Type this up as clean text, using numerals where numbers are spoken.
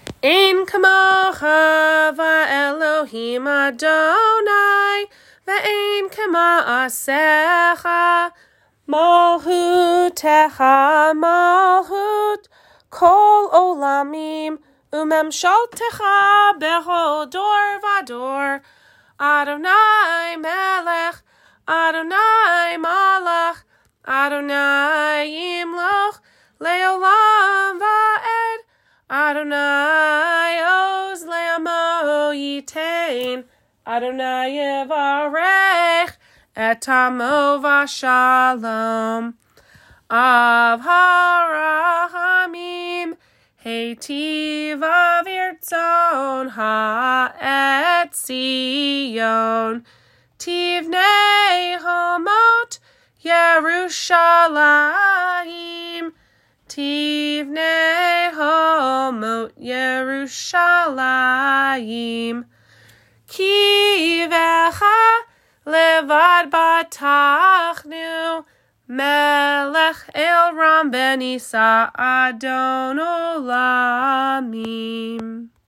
Ein kamocha va'Elohim Adonai, ve'ein kama'asecha, malhutecha malhut kol olamim, umemshaltecha bechol dor vador, Adonai melech, Adonai malach, Adonai yimloch leolam va'ed, Adonai oz le'amo yitain, Adonai yevarech et amo v'shalom. Av harahamim heitiv avirtzon ha'et Zion, tivnei homot Yerushalayim, tivnei homot Yerushalayim. Kivecha levad batachnu, melech el ram ben Isa Adon olamim.